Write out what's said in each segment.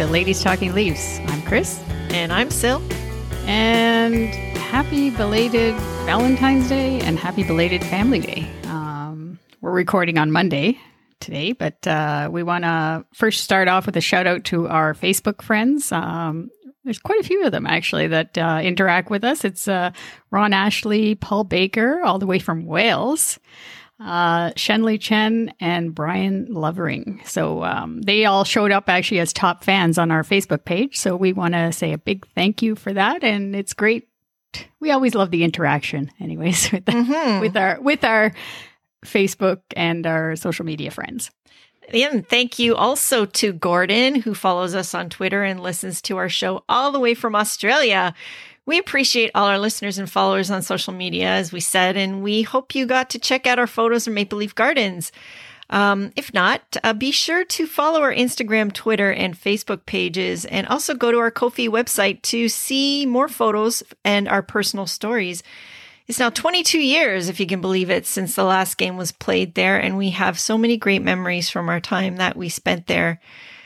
Ladies Talking Leafs. I'm Chris. And I'm Sil. And happy belated Valentine's Day and happy belated Family Day. We're recording on Monday today, but we want to first start off with a shout out to our Facebook friends. There's quite a few of them actually that interact with us. It's Ron Ashley, Paul Baker, all the way from Wales, Shenley Chen, and Brian Lovering. So they all showed up actually as top fans on our Facebook page. So we want to say a big thank you for that. And it's great. We always love the interaction anyways with our Facebook and our social media friends. And thank you also to Gordon, who follows us on Twitter and listens to our show all the way from Australia. We appreciate all our listeners and followers on social media, as we said, and we hope you got to check out our photos of Maple Leaf Gardens. If not, be sure to follow our Instagram, Twitter, and Facebook pages, and also go to our Ko-fi website to see more photos and our personal stories. It's now 22 years, if you can believe it, since the last game was played there, and we have so many great memories from our time that we spent there.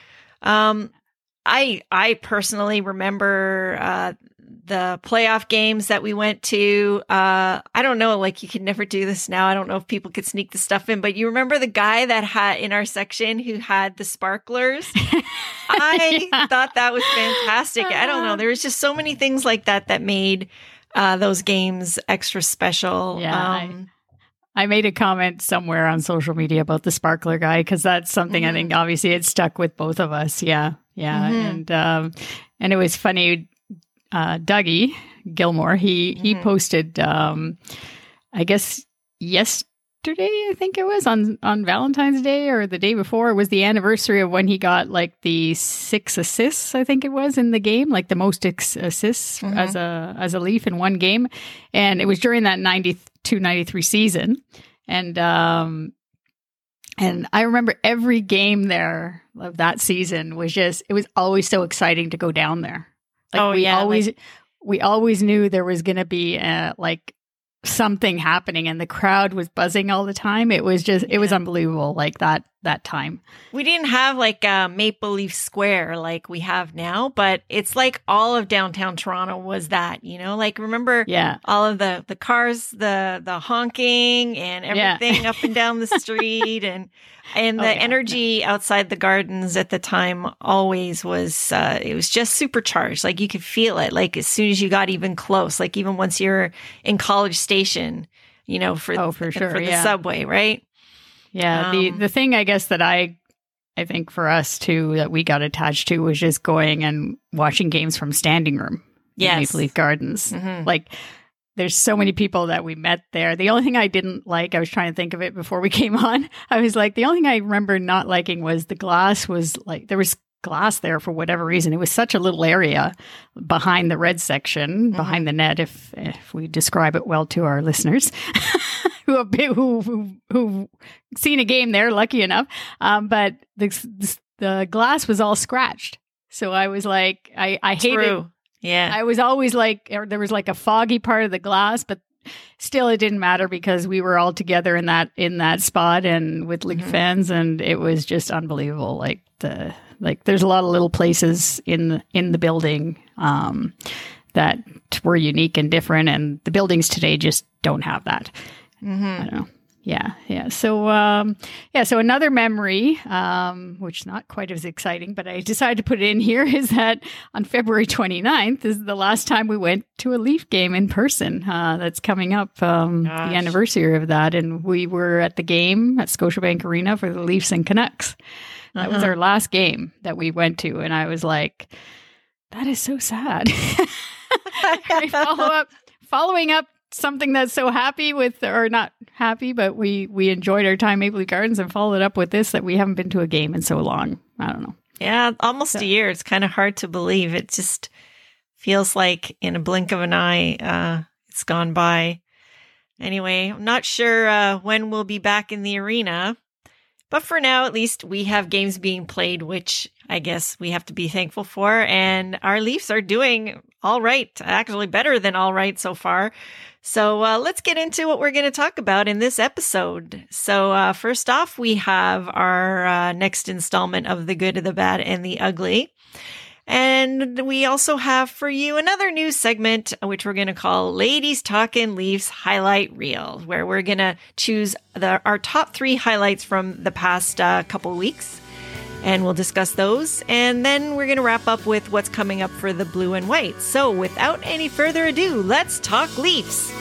I personally remember the playoff games that we went to. I don't know, like you could never do this now. I don't know if people could sneak the stuff in, but you remember the guy that had in our section who had the sparklers? I thought that was fantastic. I don't know. There was just so many things like that that made those games extra special. Yeah, I made a comment somewhere on social media about the sparkler guy because that's something I think obviously it stuck with both of us. Yeah. And it was funny. Dougie Gilmore, he posted, I guess yesterday, I think it was on Valentine's Day or the day before. It was the anniversary of when he got like the 6 assists, I think it was in the game, like the most assists as a Leaf in one game. And it was during that 92-93 season. And I remember every game there of that season was just, it was always so exciting to go down there. Like we always knew there was going to be like something happening and the crowd was buzzing all the time. It was just, it was unbelievable. Like that time. We didn't have like a Maple Leaf Square like we have now, but it's like all of downtown Toronto was that, like remember all of the cars, the honking and everything up and down the street and the energy outside the gardens at the time always was, it was just supercharged. Like you could feel it. Like as soon as you got even close, like even once you're in College Station, for the subway, right? Yeah. The thing I guess that I think for us too, that we got attached to was just going and watching games from standing room. Yes. Maple Leaf Gardens. Like there's so many people that we met there. The only thing I didn't like, I was trying to think of it before we came on. I was like, the only thing I remember not liking was the glass was like, there was glass there for whatever reason. It was such a little area behind the red section, behind the net, if we describe it well to our listeners who've seen a game there, lucky enough. But the glass was all scratched. So I was like, I hated it. Yeah. I was always like, there was like a foggy part of the glass, but still it didn't matter because we were all together in that spot and with Leaf fans, and it was just unbelievable. Like there's a lot of little places in the building that were unique and different, and the buildings today just don't have that. I don't know. Yeah. So, so another memory, which not quite as exciting, but I decided to put it in here, is that on February 29th is the last time we went to a Leaf game in person. That's coming up, the anniversary of that. And we were at the game at Scotiabank Arena for the Leafs and Canucks. That was our last game that we went to. And I was like, that is so sad. Following up something that's so happy with, or not happy, but we enjoyed our time at Maple Leaf Gardens and followed up with this, that we haven't been to a game in so long. I don't know. Yeah, almost a year. It's kind of hard to believe. It just feels like in a blink of an eye, it's gone by. Anyway, I'm not sure when we'll be back in the arena, but for now, at least we have games being played, which I guess we have to be thankful for. And our Leafs are doing all right, actually better than all right so far. So let's get into what we're going to talk about in this episode. So first off, we have our next installment of The Good, the Bad, and the Ugly. And we also have for you another new segment, which we're going to call Ladies Talkin' Leafs Highlight Reel, where we're going to choose our top 3 highlights from the past couple weeks. And we'll discuss those. And then we're going to wrap up with what's coming up for the Blue and White. So without any further ado, let's talk Leafs.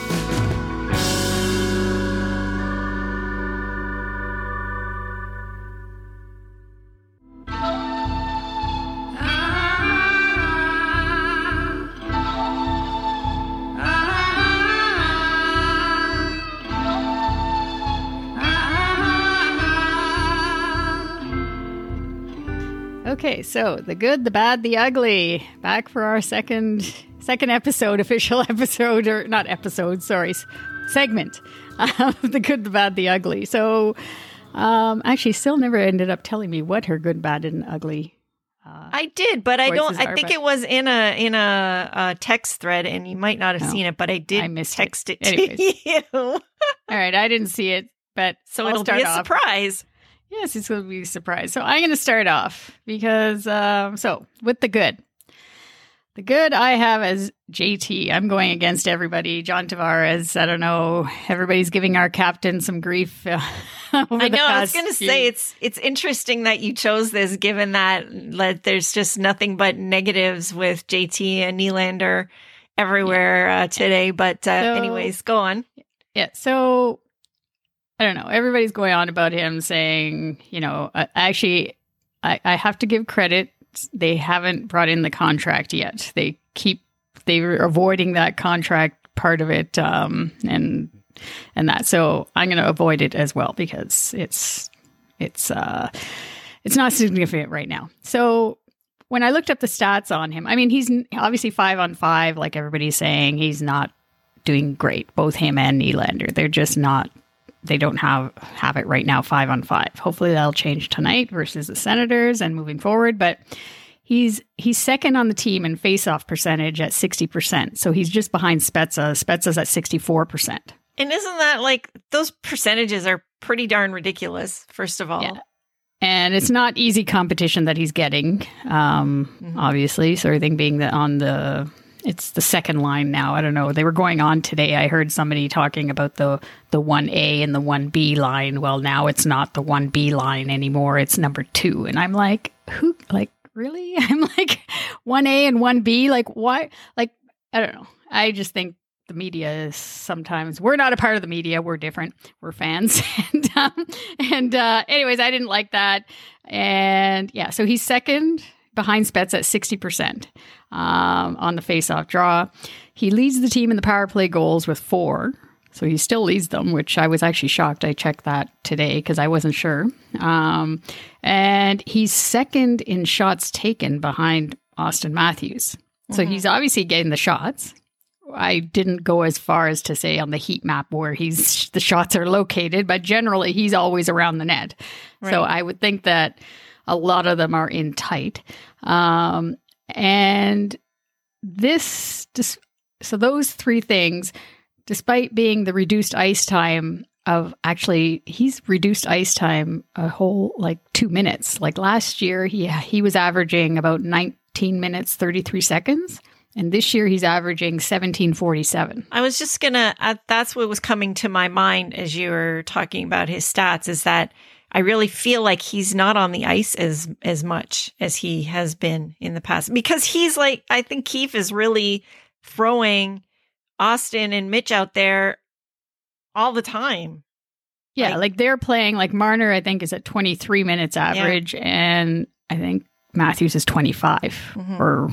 Okay, so the good, the bad, the ugly. Back for our second episode, official episode, or not episode, sorry, segment of the good, the bad, the ugly. So, actually, still never ended up telling me what her good, bad, and ugly. I did, but I don't. I think it was in a text thread, and you might not have seen it, but I did text it to you. All right, I didn't see it, but so it'll be a surprise. Yes, it's going to be a surprise. So I'm going to start off because, so with the good. The good I have as JT. I'm going against everybody. John Tavares, I don't know. Everybody's giving our captain some grief. I was going to say, it's interesting that you chose this, given that there's just nothing but negatives with JT and Nylander everywhere today. But anyways, go on. Yeah, so I don't know. Everybody's going on about him saying, actually, I have to give credit. They haven't brought in the contract yet. They were avoiding that contract part of it, and that. So I'm going to avoid it as well because it's not significant right now. So when I looked up the stats on him, I mean, he's obviously 5-on-5, like everybody's saying. He's not doing great. Both him and Nylander, they're just not. They don't have it right now, 5-on-5. Hopefully that'll change tonight versus the Senators and moving forward. But he's second on the team in faceoff percentage at 60%. So he's just behind Spezza. Spezza's at 64%. And isn't that like, those percentages are pretty darn ridiculous, first of all. Yeah. And it's not easy competition that he's getting, obviously. So everything being that it's the second line now. I don't know. They were going on today. I heard somebody talking about the 1A and the 1B line. Well, now it's not the 1B line anymore. It's number 2. And I'm like, who? Like, really? I'm like, 1A and 1B? Like, why? Like, I don't know. I just think the media is sometimes, we're not a part of the media. We're different. We're fans. Anyways, I didn't like that. And yeah, so he's second behind Spets at 60% on the face-off draw. He leads the team in the power play goals with 4. So he still leads them, which I was actually shocked. I checked that today because I wasn't sure. And he's second in shots taken behind Austin Matthews. So he's obviously getting the shots. I didn't go as far as to say on the heat map where the shots are located, but generally he's always around the net. Right. So I would think that a lot of them are in tight. And so those 3 things, despite being the reduced ice time he's reduced ice time a whole 2 minutes. Like last year, he was averaging about 19 minutes, 33 seconds. And this year he's averaging 17:47. I was just that's what was coming to my mind as you were talking about his stats, is that I really feel like he's not on the ice as much as he has been in the past, because he's like, I think Keefe is really throwing Austin and Mitch out there all the time. Yeah, like they're playing, like Marner, I think, is at 23 minutes average, and I think Matthews is 25 or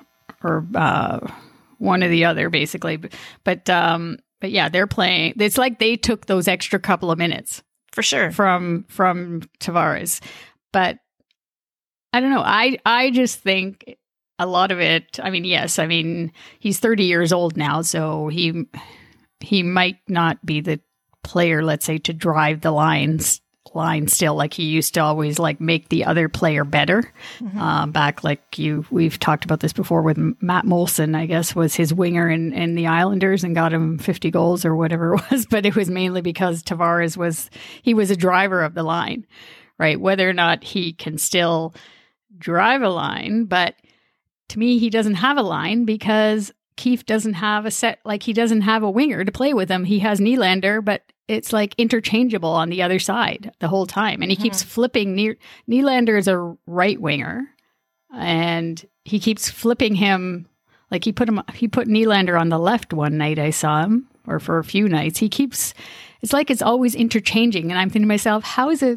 one or the other, basically. But yeah, they're playing. It's like they took those extra couple of minutes. For sure. From Tavares. But I don't know. I just think a lot of it, I mean, yes, I mean, he's 30 years old now, so he might not be the player, let's say, to drive the line still, like he used to always make the other player better. Back we've talked about this before with Matt Molson, I guess, was his winger in the Islanders and got him 50 goals or whatever it was. But it was mainly because Tavares was a driver of the line, right? Whether or not he can still drive a line, but to me, he doesn't have a line because Keefe doesn't have a set, like he doesn't have a winger to play with him. He has Nylander, but it's like interchangeable on the other side the whole time. And he keeps flipping. Nylander is a right winger and he keeps flipping him. Like he put Nylander on the left one night I saw him, or for a few nights. It's like it's always interchanging. And I'm thinking to myself, how is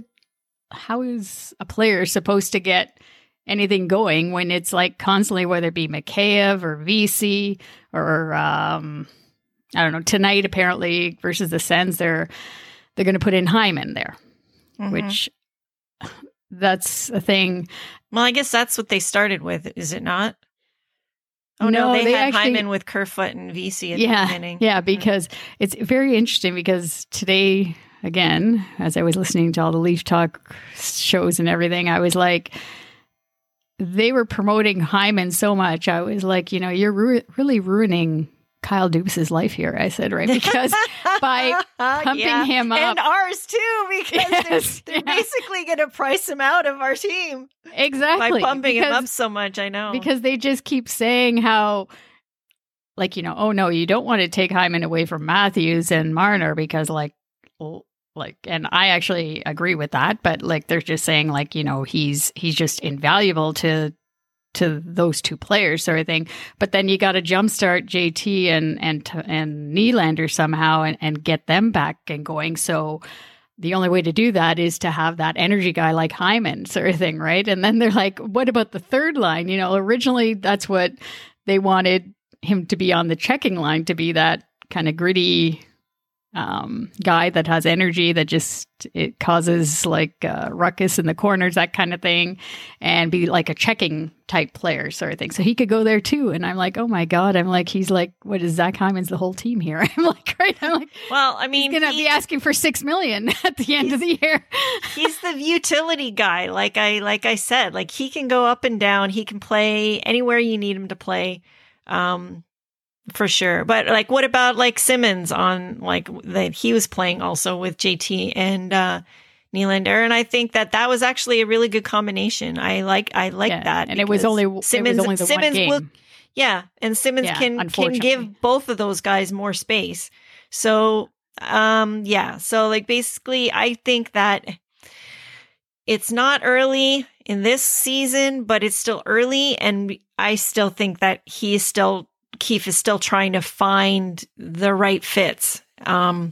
a player supposed to get anything going when it's like constantly, whether it be Mikheyev or VC or I don't know, tonight apparently versus the Sens, they're going to put in Hyman there, which that's a thing. Well, I guess that's what they started with, is it not? Oh no, they had actually, Hyman with Kerfoot and VC at the beginning. Yeah, because it's very interesting because today, again, as I was listening to all the Leaf Talk shows and everything, I was like, they were promoting Hyman so much. I was like, you're really ruining Kyle Dubas's life here. I said, right? Because by pumping him up. And ours too, because they're basically going to price him out of our team. Exactly. By pumping him up so much, I know. Because they just keep saying how, like, oh no, you don't want to take Hyman away from Matthews and Marner because and I actually agree with that, but like they're just saying like, he's just invaluable to those two players sort of thing. But then you got to jumpstart JT and Nylander somehow and get them back and going. So the only way to do that is to have that energy guy like Hyman sort of thing, right? And then they're like, what about the third line? Originally that's what they wanted him to be on the checking line, to be that kind of gritty guy that has energy, that just it causes like ruckus in the corners, that kind of thing, and be like a checking type player sort of thing. So he could go there too. And I'm like, oh my God, he's like, what is Zach Hyman's the whole team here? I'm like, well, I mean, he's gonna be asking for $6 million at the end of the year. He's the utility guy, like I said, like he can go up and down, he can play anywhere you need him to play. For sure. But like, what about like Simmons on like that he was playing also with JT and Nylander? And I think that was actually a really good combination. I like that. And it was only Simmons one game. And Simmons can give both of those guys more space. So, so like basically I think that it's not early in this season, but it's still early. And I still think that Keefe is still trying to find the right fits, Yeah.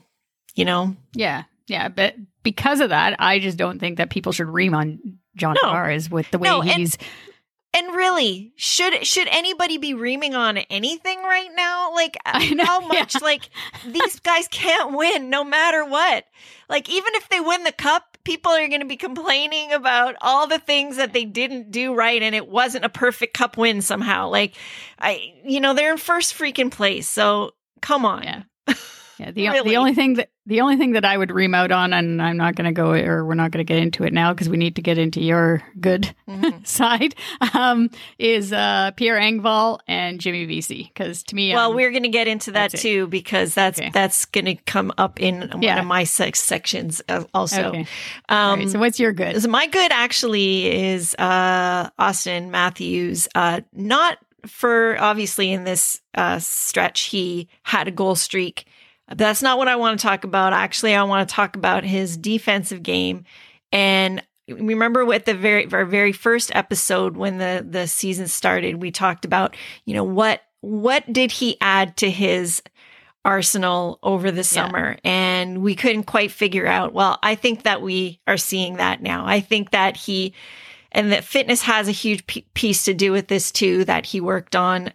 But because of that, I just don't think that people should ream on John Tavares with the way he's. And really, should anybody be reaming on anything right now? Like, how much? Like, these guys can't win no matter what. Like, even if they win the cup, people are going to be complaining about all the things that they didn't do right, and it wasn't a perfect cup win somehow. Like, they're in first freaking place. So come on. Yeah. The only thing that I would ream out on, and I'm not going to go, or we're not going to get into it now because we need to get into your good side, is Pierre Engvall and Jimmy Vesey. Because to me, we're going to get into that too, because that's going to come up in one of my sections also. Okay. Right, so what's your good? So my good actually is Austin Matthews. Not for, obviously in this stretch he had a goal streak. That's not what I want to talk about. Actually, I want to talk about his defensive game. And remember with our very first episode when the season started, we talked about, what did he add to his arsenal over the summer? And we couldn't quite figure out. Well, I think that we are seeing that now. I think that and that fitness has a huge piece to do with this too, that he worked on,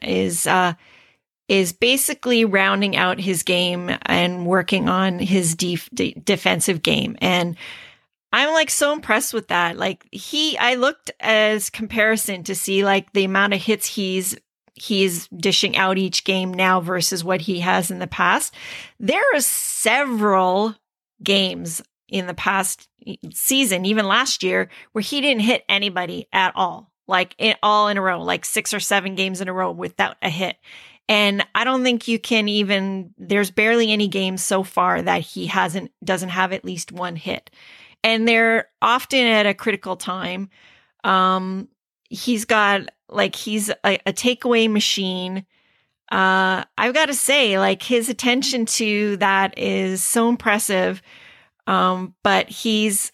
is basically rounding out his game and working on his defensive game. And I'm like so impressed with that. Like I looked as comparison to see like the amount of hits he's dishing out each game now versus what he has in the past. There are several games in the past season, even last year, where he didn't hit anybody at all, like all in a row, like 6 or 7 games in a row without a hit. And I don't think you can there's barely any games so far that he doesn't have at least one hit. And they're often at a critical time. He's got Like he's a takeaway machine. I've got to say, like his attention to that is so impressive. But he's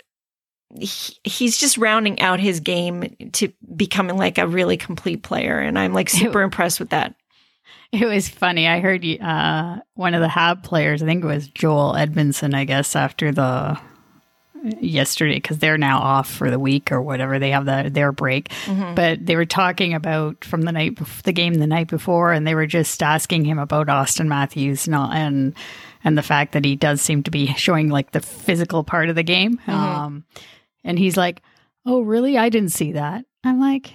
just rounding out his game to becoming like a really complete player. And I'm like super impressed with that. It was funny. I heard one of the Hab players, I think it was Joel Edmondson, I guess, after yesterday, because they're now off for the week or whatever. They have their break. Mm-hmm. But they were talking about from the game the night before, and they were just asking him about Auston Matthews and the fact that he does seem to be showing like the physical part of the game. Mm-hmm. And he's like, "Oh, really? I didn't see that." I'm like,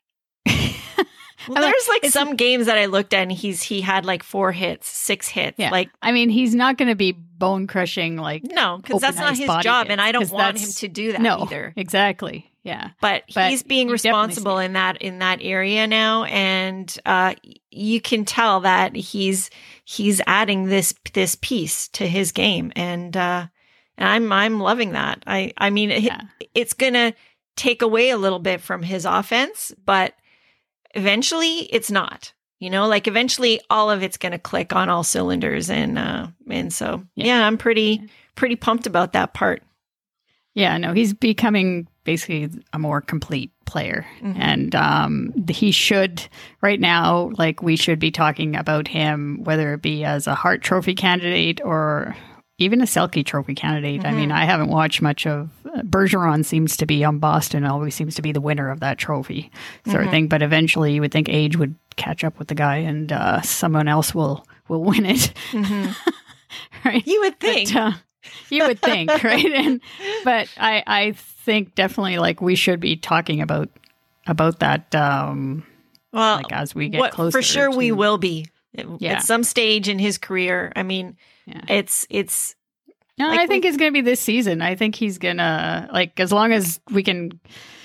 well, there's like some games that I looked at and he had like 4 hits, 6 hits. Yeah. Like, I mean, he's not going to be bone crushing like no, because that's not his job, and I don't want him to do that either. Exactly. Yeah. But he's being responsible in that area now, and you can tell that he's adding this piece to his game, and I'm loving that. I mean, it's gonna take away a little bit from his offense, but eventually it's not, like eventually all of it's going to click on all cylinders. And so, I'm pretty pumped about that part. Yeah, no, he's becoming basically a more complete player. Mm-hmm. And he should, right now, like we should be talking about him, whether it be as a Hart Trophy candidate or even a Selke Trophy candidate. Mm-hmm. I mean, I haven't watched much of Bergeron. Seems to be on Boston, always seems to be the winner of that trophy sort of thing. But eventually you would think age would catch up with the guy and someone else will win it. Mm-hmm. Right? You would think. You would think, right? But I think definitely like we should be talking about that. Well, like as we get closer, for sure we will be at some stage in his career. I mean, it's. No, like I think it's going to be this season. I think he's going to like as long as we can.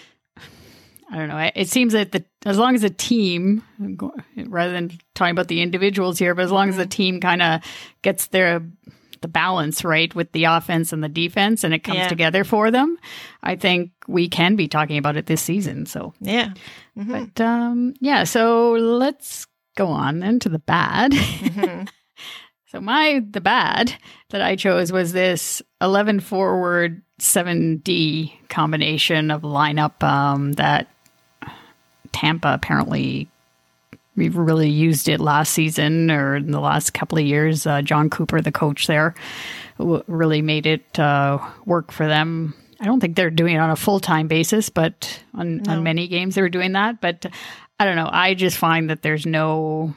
I don't know. It seems that as long as the team, rather than talking about the individuals here, but as long as the team kind of gets the balance right with the offense and the defense and it comes together for them, I think we can be talking about it this season. So, yeah. Mm-hmm. But, so let's go on then to the bad. Mm-hmm. So the bad that I chose was this 11 forward 7D combination of lineup that Tampa apparently we've really used it last season or in the last couple of years. John Cooper, the coach there, really made it work for them. I don't think they're doing it on a full-time basis, but on many games they were doing that. But I don't know. I just find that there's no,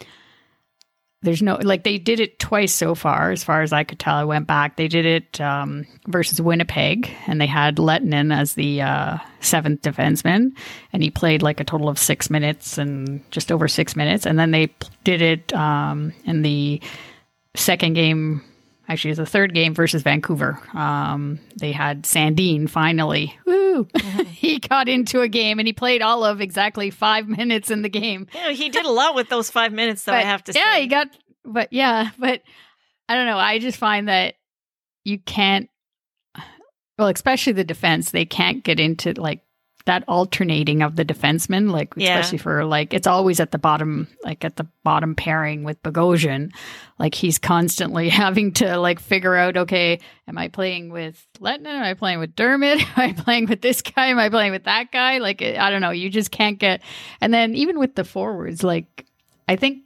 like they did it twice so far as I could tell. I went back. They did it versus Winnipeg, and they had Lettinen as the seventh defenseman, and he played like a total of 6 minutes and just over 6 minutes. And then they did it in the second game, actually it was the third game versus Vancouver. They had Sandin finally. Woo! Mm-hmm. He got into a game and he played all of exactly 5 minutes in the game. Yeah, he did a lot with those 5 minutes, though, I have to say. Yeah, but I don't know. I just find that you can't, well, especially the defense, they can't get into like that alternating of the defensemen, like especially for like it's always at the bottom, like at the bottom pairing with Bogosian. Like he's constantly having to like figure out, okay, am I playing with Lettinen? Am I playing with Dermott? Am I playing with this guy? Am I playing with that guy? Like I don't know. You just can't get. And then even with the forwards, like I think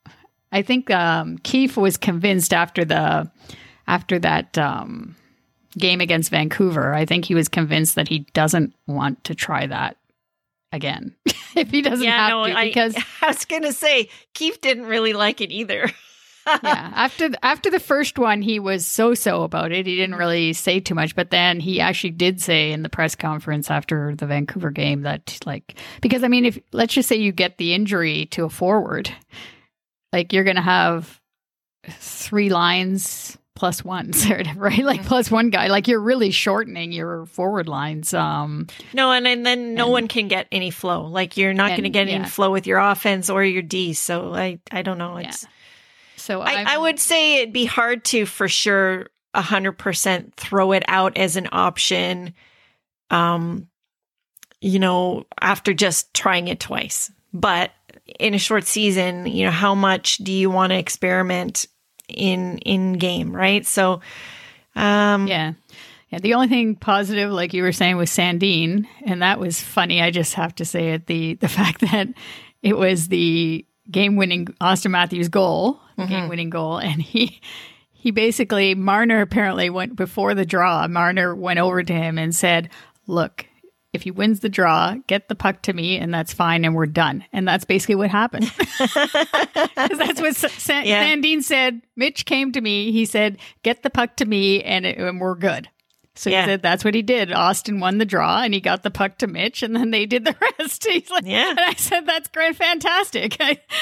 Keefe was convinced after that game against Vancouver. I think he was convinced that he doesn't want to try that again if he doesn't have to. Because I was going to say Keefe didn't really like it either. Yeah, after the first one, he was so about it. He didn't really say too much, but then he actually did say in the press conference after the Vancouver game that like because I mean, if let's just say you get the injury to a forward. Like you're going to have 3 lines plus one, sort of, right? Like plus one guy. Like you're really shortening your forward lines. No, and then no one can get any flow. Like you're not going to get any flow with your offense or your D. So I don't know. It's so I would say it'd be hard to for sure 100% throw it out as an option. After just trying it twice. but in a short season, how much do you want to experiment in game, right? So, Yeah. The only thing positive, like you were saying, was Sandin, and that was funny. I just have to say it, the fact that it was the game-winning Austin Matthews goal, game-winning goal, and he basically, Marner apparently went before the draw. Marner went over to him and said, "Look, if he wins the draw, get the puck to me, and that's fine, and we're done." And that's basically what happened. Because that's what Sandin said. Mitch came to me. He said, "Get the puck to me, and we're good." So he said that's what he did. Austin won the draw, and he got the puck to Mitch, and then they did the rest. He's like, and I said, "That's great, fantastic."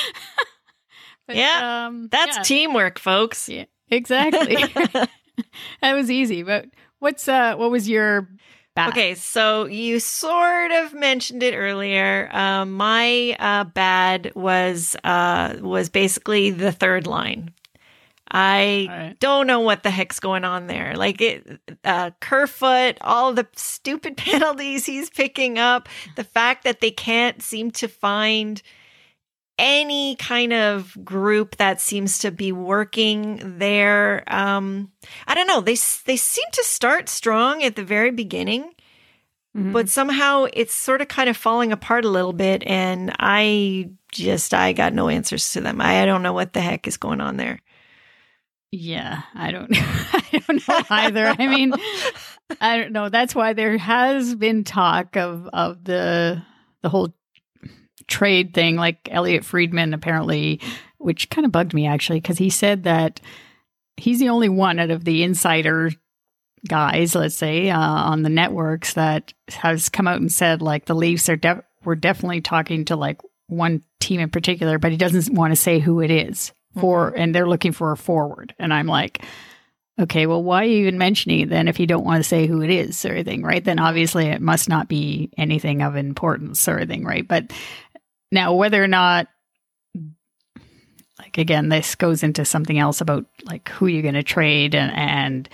That's teamwork, folks. Yeah, exactly. That was easy. But what was your bad? Okay, so you sort of mentioned it earlier. My bad was basically the third line. I don't know what the heck's going on there. Like Kerfoot, all the stupid penalties he's picking up, the fact that they can't seem to find any kind of group that seems to be working there. I don't know. They seem to start strong at the very beginning, but somehow it's sort of kind of falling apart a little bit. And I got no answers to them. I don't know what the heck is going on there. Yeah, I don't know either. I mean, I don't know. That's why there has been talk of the whole trade thing, like Elliot Friedman apparently, which kind of bugged me actually, because he said that he's the only one out of the insider guys, let's say, on the networks that has come out and said like the Leafs were definitely talking to like one team in particular, but he doesn't want to say who it is and they're looking for a forward. And I'm like, okay, well, why are you even mentioning it then if you don't want to say who it is or anything, right? Then obviously it must not be anything of importance or anything, right? But now whether or not, like, again, this goes into something else about like who you're going to trade and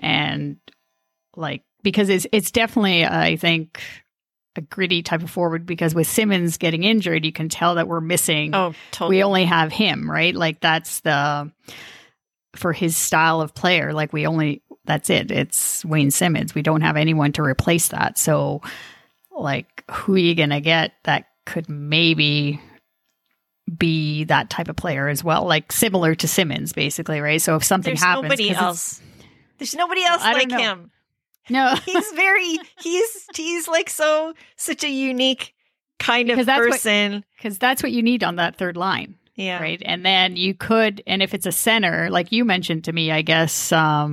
like, because it's definitely, I think, a gritty type of forward, because with Simmons getting injured, you can tell that we're missing. Oh, totally. We only have him, right? Like that's for his style of player, like that's it. It's Wayne Simmons. We don't have anyone to replace that. So like, who are you going to get that could maybe be that type of player as well? Like similar to Simmons, basically, right? So if something happens, there's nobody else like him. No, he's like such a unique kind of person. Because that's what you need on that third line. Yeah. Right. And then you could, and if it's a center, like you mentioned to me, I guess,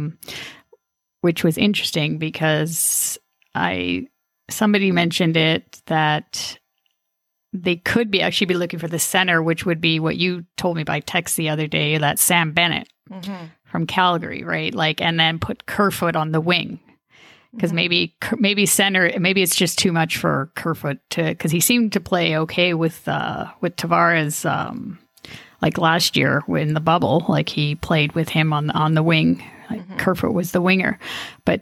which was interesting because somebody mentioned it that they could actually be looking for the center, which would be what you told me by text the other day, that Sam Bennett from Calgary, right? Like, and then put Kerfoot on the wing. Because maybe center, maybe it's just too much for Kerfoot because he seemed to play okay with Tavares, like last year in the bubble, like he played with him on the wing. Like Kerfoot was the winger, but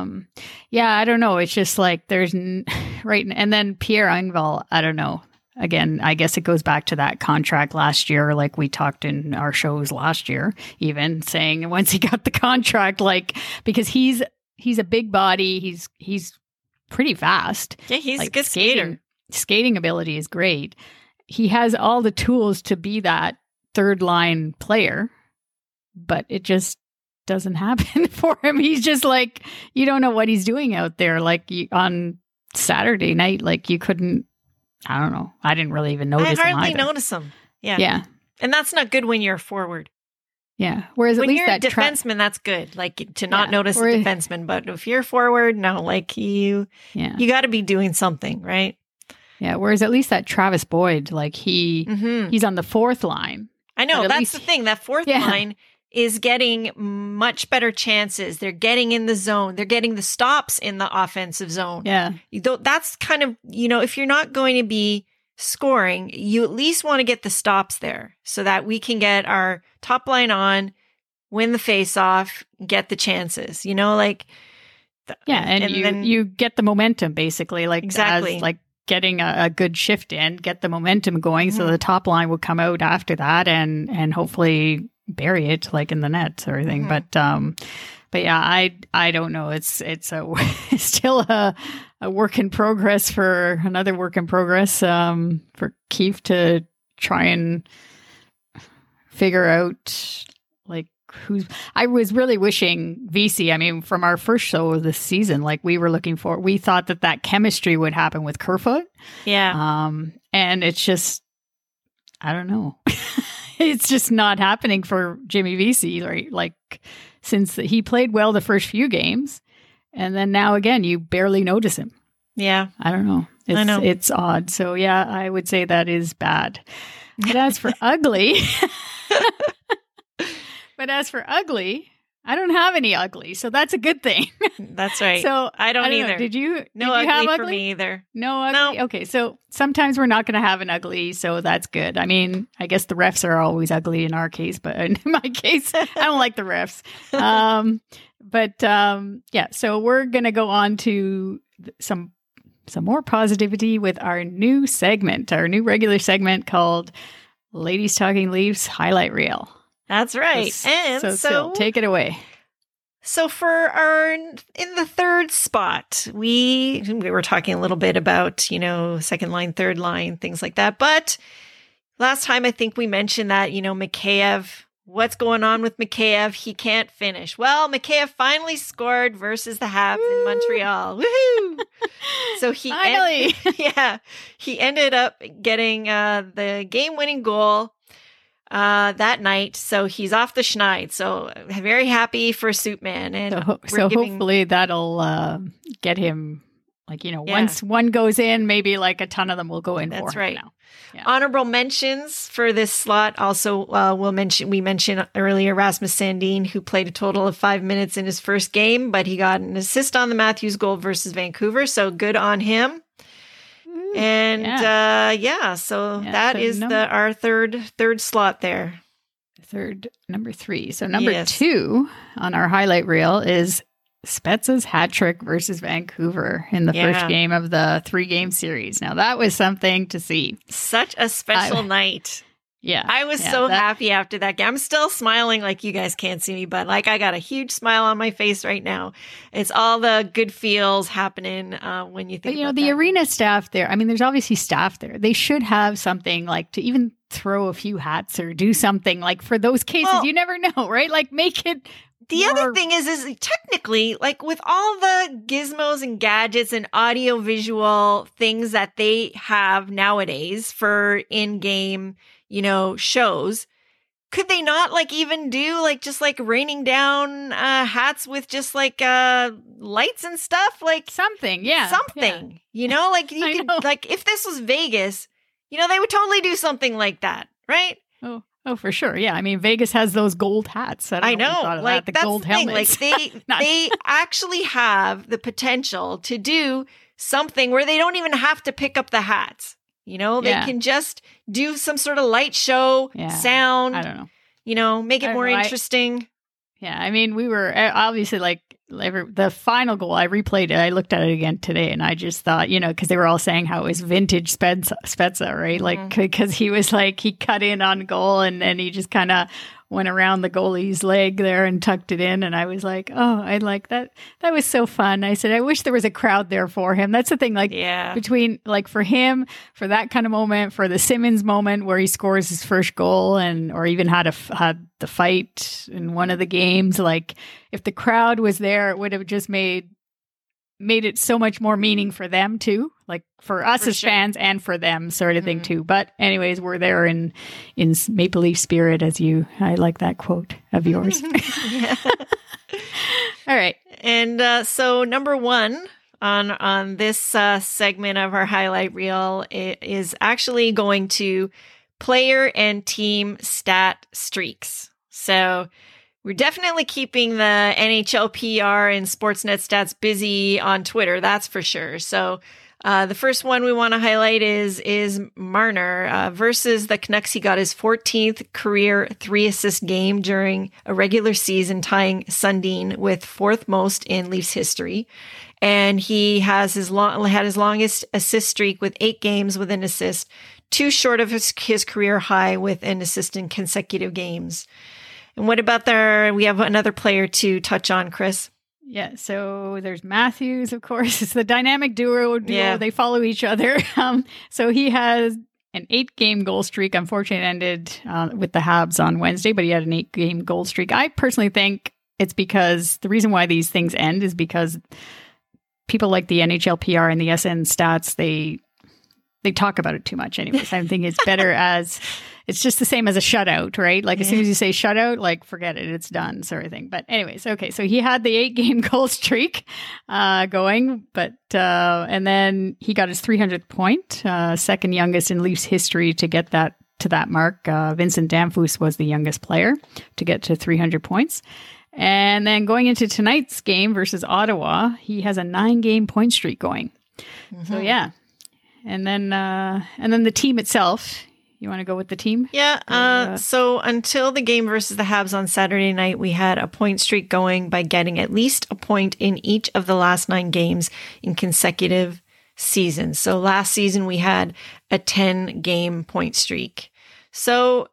I don't know. It's just like there's right, and then Pierre Engvall, I don't know. Again, I guess it goes back to that contract last year, like we talked in our shows last year, even saying once he got the contract, like because he's a big body. He's pretty fast. Yeah, he's like a good skater. Skating ability is great. He has all the tools to be that third line player, but it just doesn't happen for him. He's just like, you don't know what he's doing out there. Like on Saturday night, like you couldn't, I don't know. I didn't really even notice him. I hardly notice him. Yeah. Yeah. And that's not good when you're a forward. Yeah. Whereas when at least you're that a defenseman, that's good. Like to not notice a defenseman, but if you're forward, no, like you got to be doing something, right? Yeah. Whereas at least that Travis Boyd, like he's on the fourth line. I know that's the thing. That fourth line is getting much better chances. They're getting in the zone. They're getting the stops in the offensive zone. Yeah. That's kind of, if you're not going to be scoring, you at least want to get the stops there so that we can get our top line on, win the face-off, get the chances, and then you get the momentum basically, like exactly. like getting a good shift in, get the momentum going. So the top line would come out after that and hopefully bury it like in the net or anything. But yeah, I don't know. It's still a work in progress for Keefe to try and figure out like I was really wishing VC. I mean, from our first show of this season, like we thought that chemistry would happen with Kerfoot. Yeah. And it's just, I don't know. It's just not happening for Jimmy VC, right? Like since he played well the first few games, and then now again, you barely notice him. Yeah. I don't know. I know. It's odd. So yeah, I would say that is bad. But as for ugly, I don't have any ugly, so that's a good thing. That's right. So I don't either. Know, did you ugly have ugly for me either? No ugly? No. Okay, so sometimes we're not going to have an ugly, so that's good. I mean, I guess the refs are always ugly in our case, but in my case, I don't like the refs. Yeah, so we're going to go on to some more positivity with our new regular segment called Ladies Talking Leafs Highlight Reel. That's right. So take it away. So in the third spot, we were talking a little bit about, second line, third line, things like that. But last time I think we mentioned that, Mikheyev, what's going on with Mikheyev? He can't finish. Well, Mikheyev finally scored versus the Habs in Montreal. Woohoo! So he ended up getting the game-winning goal that night. So he's off the schneid. So very happy for Soupman. And hopefully that'll get him, once one goes in, maybe like a ton of them will go in. That's for right. Him now. Yeah. Honorable mentions for this slot. Also, we mentioned earlier Rasmus Sandin, who played a total of 5 minutes in his first game, but he got an assist on the Matthews goal versus Vancouver. So good on him. And that is our third slot there. Number 3. So number 2 on our highlight reel is Spezza's hat trick versus Vancouver in the first game of the 3-game series. Now that was something to see. Such a special night. Yeah. I was so happy after that game. I'm still smiling, like you guys can't see me, but like I got a huge smile on my face right now. It's all the good feels happening when you think about the that. arena staff there. I mean, there's obviously staff there. They should have something like to even throw a few hats or do something like for those cases. You never know, right? Like make it. The other thing is technically, like with all the gizmos and gadgets and audio visual things that they have nowadays for in-game, shows, could they not like even do like just like raining down hats with just like lights and stuff? Like something. Like you could like if this was Vegas, they would totally do something like that, right? Oh, for sure. Yeah. I mean, Vegas has those gold hats. I know. Like, the that's gold the thing. helmets. Like, they actually have the potential to do something where they don't even have to pick up the hats. They can just do some sort of light show, sound. I don't know. Make it more interesting. I mean, we were obviously like the final goal. I replayed it. I looked at it again today, and I just thought, because they were all saying how it was vintage Spezza, right? Like because he was like he cut in on goal, and then he just kind of went around the goalie's leg there and tucked it in. And I was like, oh, I like that. That was so fun. I said, I wish there was a crowd there for him. That's the thing, like between like for him, for that kind of moment, for the Simmons moment where he scores his first goal or even had the fight in one of the games. Like if the crowd was there, it would have just made it so much more meaning for them too, like for us as fans and for them sort of thing too. But anyways, we're there in Maple Leaf spirit, I like that quote of yours. All right. And so number 1 on this segment of our highlight reel is actually going to player and team stat streaks. So we're definitely keeping the NHL PR and Sportsnet stats busy on Twitter, that's for sure. So The first one we want to highlight is Marner versus the Canucks. He got his 14th career 3-assist game during a regular season, tying Sundin with fourth most in Leafs history. And he has had his longest assist streak with 8 games with an assist, 2 short of his career high with an assist in consecutive games. And what about we have another player to touch on, Chris? Yeah, so there's Matthews, of course. It's the dynamic duo. Yeah. They follow each other. So he has an 8-game goal streak. Unfortunately, it ended with the Habs on Wednesday, but he had an 8-game goal streak. I personally think it's because the reason why these things end is because people like the NHLPR and the SN Stats, they talk about it too much anyways. I think it's better as... It's just the same as a shutout, right? Like as soon as you say shutout, like forget it, it's done sort of thing. But anyways, okay. So he had the 8-game goal streak going, but and then he got his 300th point, second youngest in Leafs history to get that to that mark. Vincent Damphousse was the youngest player to get to 300 points. And then going into tonight's game versus Ottawa, he has a 9-game point streak going. Mm-hmm. So yeah. And then the team itself. You want to go with the team? Yeah. So until the game versus the Habs on Saturday night, we had a point streak going by getting at least a point in each of the last 9 games in consecutive seasons. So last season we had a 10-game point streak. So,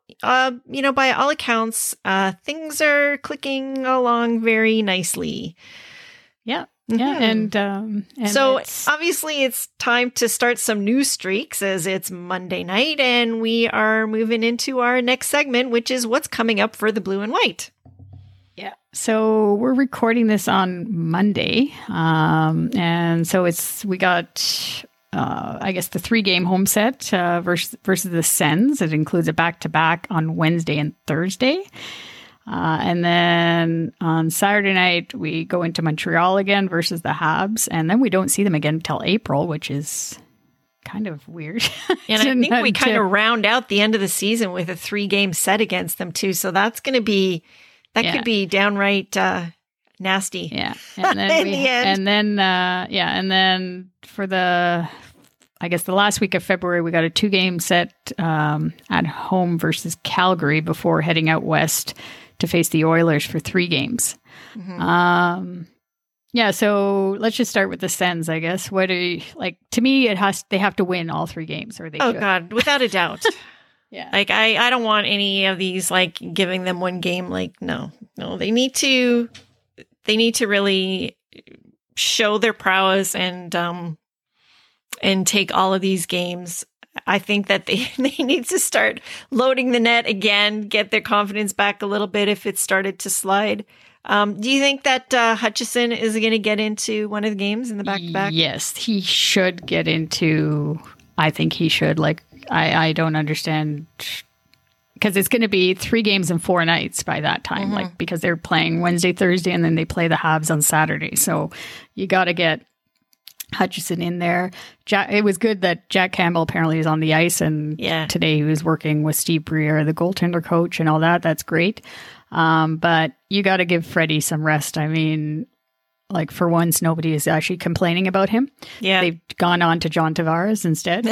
by all accounts, things are clicking along very nicely. Yeah. Yeah, and so obviously it's time to start some new streaks as it's Monday night, and we are moving into our next segment, which is what's coming up for the Blue and White. Yeah, so we're recording this on Monday, and so we got I guess the 3-game home set versus the Sens. It includes a back-to-back on Wednesday and Thursday. And then on Saturday night, we go into Montreal again versus the Habs. And then we don't see them again until April, which is kind of weird. And I think we kind of round out the end of the season with a 3-game set against them too. So that's going to be, could be downright nasty. Yeah. And then in the end. And then for I guess the last week of February, we got a 2-game set at home versus Calgary before heading out west to face the Oilers for 3 games. Mm-hmm. So let's just start with the Sens, I guess. What are you, like, to me, they have to win all 3 games, or they should. God, without a doubt. Yeah. Like, I don't want any of these, like, giving them 1 game. Like, no, they need to really show their prowess and take all of these games. I think that they need to start loading the net again, get their confidence back a little bit if it started to slide. Do you think that Hutchison is going to get into one of the games in the back-to-back? Yes, he should get into. I think he should. Like, I don't understand, because it's going to be 3 games in 4 nights by that time. Mm-hmm. Like, because they're playing Wednesday, Thursday, and then they play the Habs on Saturday. So you got to get Hutchison in there. It was good that Jack Campbell apparently is on the ice, and today he was working with Steve Briere, the goaltender coach, and all that. That's great. But you got to give Freddie some rest. I mean, like, for once, nobody is actually complaining about him. Yeah. They've gone on to John Tavares instead.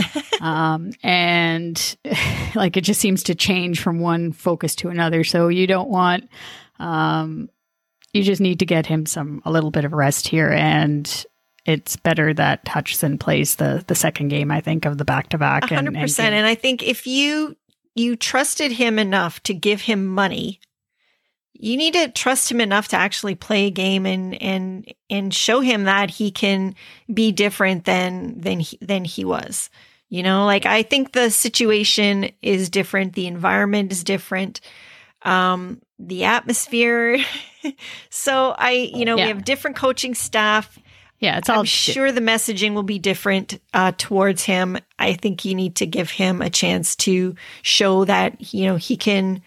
And like, it just seems to change from one focus to another. So you don't want, you just need to get him a little bit of rest here. And it's better that Hutchison plays the second game, I think, of the back-to-back. 100%. And I think if you trusted him enough to give him money, you need to trust him enough to actually play a game and show him that he can be different than he was. You know, like, I think the situation is different. The environment is different. The atmosphere. So we have different coaching staff. Yeah, it's all. I'm sure the messaging will be different towards him. I think you need to give him a chance to show that he can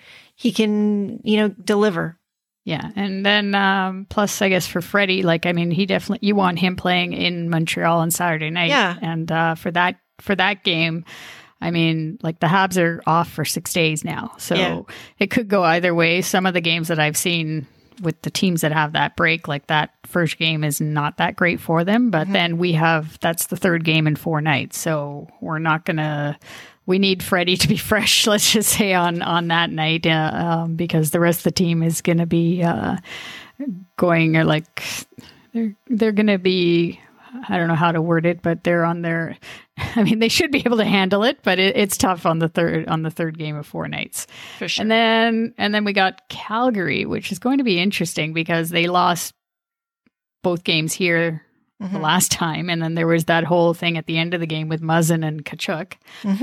deliver. Yeah, and then plus, I guess for Freddie, like, I mean, you want him playing in Montreal on Saturday night. Yeah, and for that game, I mean, like, the Habs are off for 6 days now, so it could go either way. Some of the games that I've seen with the teams that have that break, like that first game is not that great for them. But then that's the third game in 4 nights. So we're not going to, we need Freddie to be fresh, let's just say on that night, because the rest of the team is going to be going, or like, they're going to be, I don't know how to word it, but they're on their, I mean, they should be able to handle it, but it's tough on the third game of 4 nights. For sure. And then we got Calgary, which is going to be interesting because they lost both games here the last time. And then there was that whole thing at the end of the game with Muzzin and Tkachuk.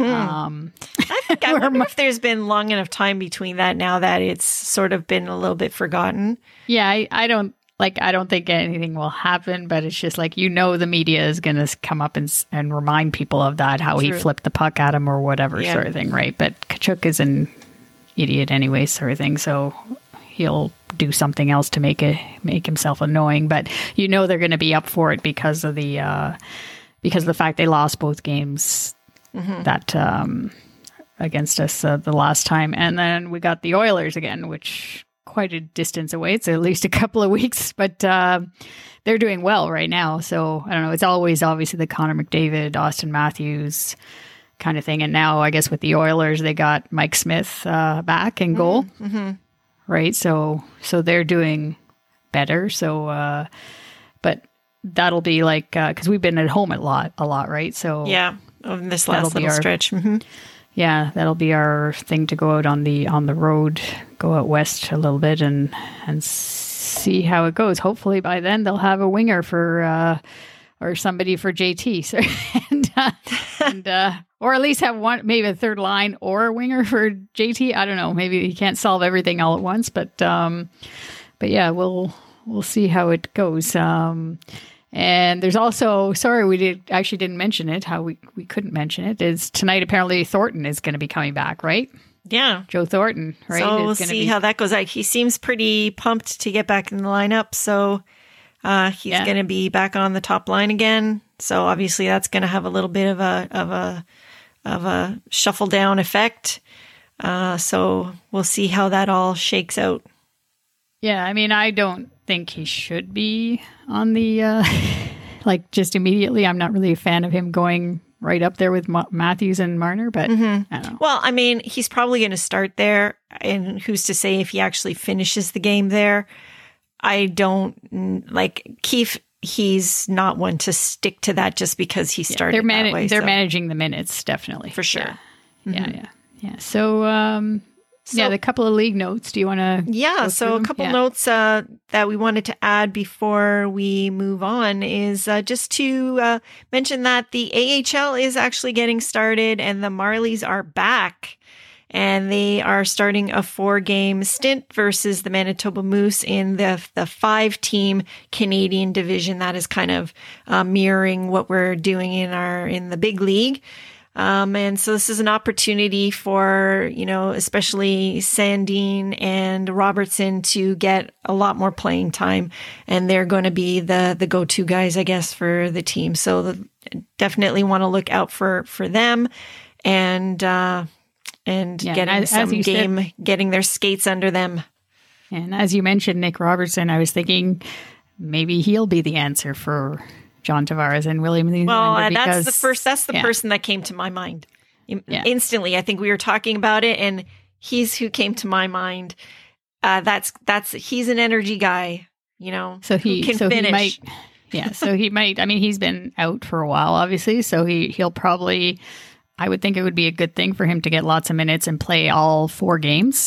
I wonder if there's been long enough time between that now that it's sort of been a little bit forgotten. Yeah, I don't think anything will happen, but it's just like, the media is going to come up and remind people of that, how he flipped the puck at him or whatever sort of thing, right? But Tkachuk is an idiot anyway, sort of thing. So he'll do something else to make himself annoying. But they're going to be up for it because of the fact they lost both games that against us the last time, and then we got the Oilers again, which quite a distance away. It's at least a couple of weeks, but they're doing well right now. So I don't know. It's always obviously the Connor McDavid, Austin Matthews kind of thing. And now I guess with the Oilers, they got Mike Smith back in goal, right? So they're doing better. So, but that'll be like, cause we've been at home a lot, right? So yeah, on this last little stretch. Yeah, that'll be our thing to go out on the road, go out west a little bit and see how it goes. Hopefully by then they'll have a winger for or somebody for JT, so, and or at least have one, maybe a third line or a winger for JT. I don't know. Maybe he can't solve everything all at once, but yeah, we'll see how it goes. And there's also, sorry, we didn't mention it, how we couldn't mention it, is tonight apparently Thornton is going to be coming back, right? Yeah. Joe Thornton, right? So we'll see how that goes. Like, he seems pretty pumped to get back in the lineup. So he's going to be back on the top line again. So obviously that's going to have a little bit of a shuffle down effect. So we'll see how that all shakes out. Yeah, I mean, I don't think he should be on the, like, just immediately. I'm not really a fan of him going right up there with Matthews and Marner, but I don't know. Well, I mean, he's probably going to start there, and who's to say if he actually finishes the game there? I don't, like, Keefe, he's not one to stick to that just because he started that way. They're managing the minutes, definitely. For sure. Yeah. So, the couple of league notes. Do you want to? Yeah. So a couple notes that we wanted to add before we move on is just to mention that the AHL is actually getting started and the Marlies are back. And they are starting a 4-game stint versus the Manitoba Moose in the 5-team Canadian division. That is kind of mirroring what we're doing in the big league. And so this is an opportunity for, especially Sandin and Robertson to get a lot more playing time. And they're going to be the go-to guys, I guess, for the team. So definitely want to look out for them and getting their skates under them. And as you mentioned, Nick Robertson, I was thinking maybe he'll be the answer for John Tavares and William Nylander. Well, that's the person that came to my mind instantly. I think we were talking about it, and he's who came to my mind. He's an energy guy, So he can finish. He might. I mean, he's been out for a while, obviously. So he'll probably. I would think it would be a good thing for him to get lots of minutes and play all 4 games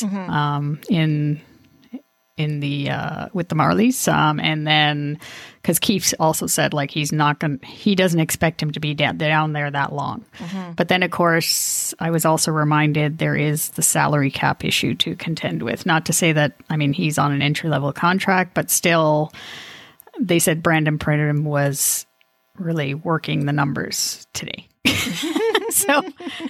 in the with the Marlies, and then because Keefe also said like he doesn't expect him to be down there that long. But then of course I was also reminded there is the salary cap issue to contend with. Not to say that he's on an entry level contract, but still they said Brandon Pridham was really working the numbers today. so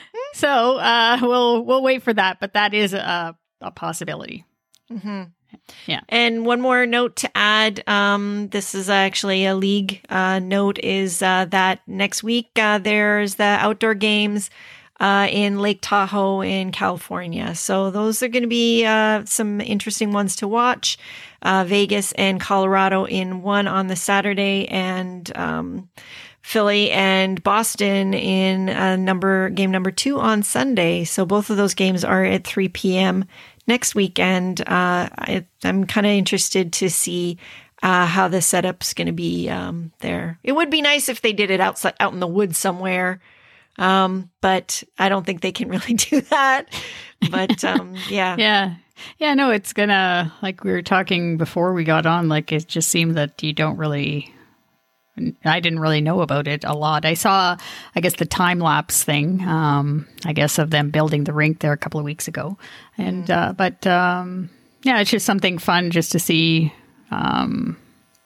we'll wait for that, but that is a possibility. Yeah. And one more note to add, this is actually a league note, is that next week there's the outdoor games in Lake Tahoe in California. So those are going to be some interesting ones to watch. Vegas and Colorado in one on the Saturday, and Philly and Boston in game number 2 on Sunday. So both of those games are at 3 p.m. next weekend. I'm kind of interested to see how the setup's going to be there. It would be nice if they did it out in the woods somewhere. But I don't think they can really do that. But yeah. Yeah, no, it's gonna, like we were talking before we got on, like it just seemed that I didn't really know about it a lot. I saw, I guess, the time lapse thing, I guess, of them building the rink there a couple of weeks ago. And, yeah, it's just something fun just to see the,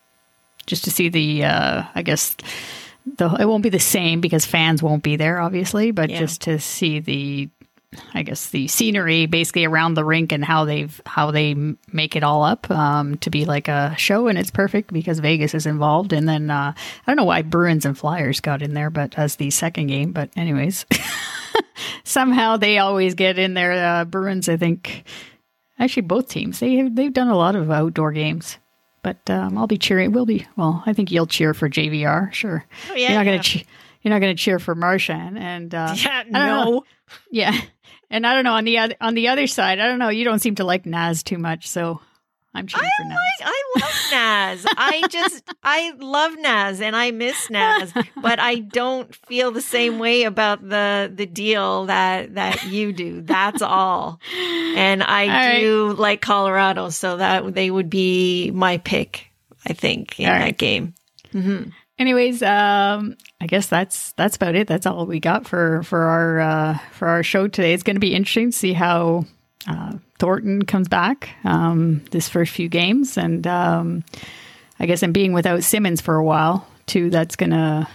I guess, it won't be the same because fans won't be there, obviously, but just to see the scenery basically around the rink and how they make it all up to be like a show. And it's perfect because Vegas is involved. And then I don't know why Bruins and Flyers got in there, but as the second game. But anyways, somehow they always get in there. Bruins, I think, actually both teams, they've done a lot of outdoor games. But I'll be cheering. I think you'll cheer for JVR, sure. Oh, yeah, You're not gonna cheer for Marchand, and no. Yeah, and I don't know on the other side. I don't know. You don't seem to like Naz too much, so I'm cheering for Naz. I love Naz. I love Naz, and I miss Naz, but I don't feel the same way about the deal that you do. That's all. And I do like Colorado, so that they would be my pick, I think, in that game. Mm-hmm. Anyways, I guess that's about it. That's all we got for our show today. It's going to be interesting to see how Thornton comes back this first few games, and I guess I'm being without Simmons for a while too. That's gonna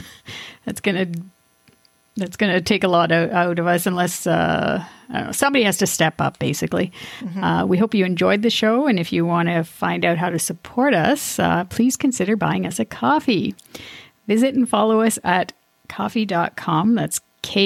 take a lot out of us unless I don't know, somebody has to step up, basically. Mm-hmm. We hope you enjoyed the show, and if you want to find out how to support us, please consider buying us a coffee. Visit and follow us at ko-fi.com. That's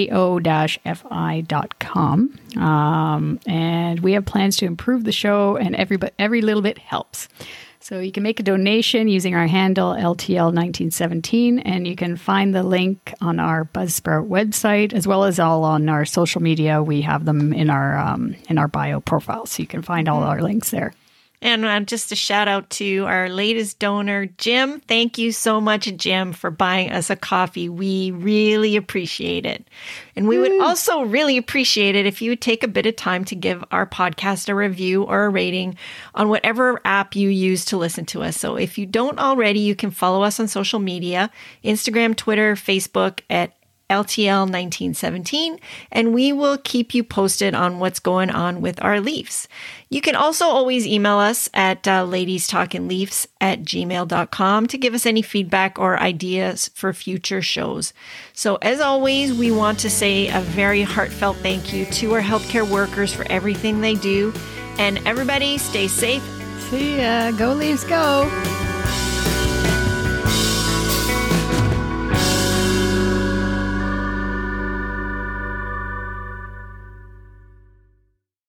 ko-fi.com. And we have plans to improve the show, and every little bit helps. So you can make a donation using our handle LTL1917, and you can find the link on our Buzzsprout website, as well as all on our social media. We have them in our bio profile, so you can find all our links there. And just a shout out to our latest donor, Jim. Thank you so much, Jim, for buying us a coffee. We really appreciate it. And we would also really appreciate it if you would take a bit of time to give our podcast a review or a rating on whatever app you use to listen to us. So if you don't already, you can follow us on social media, Instagram, Twitter, Facebook at LTL1917, and we will keep you posted on what's going on with our Leafs. You can also always email us at ladiestalkingleafs@gmail.com to give us any feedback or ideas for future shows. So as always, we want to say a very heartfelt thank you to our healthcare workers for everything they do. And everybody stay safe. See ya. Go Leafs, go.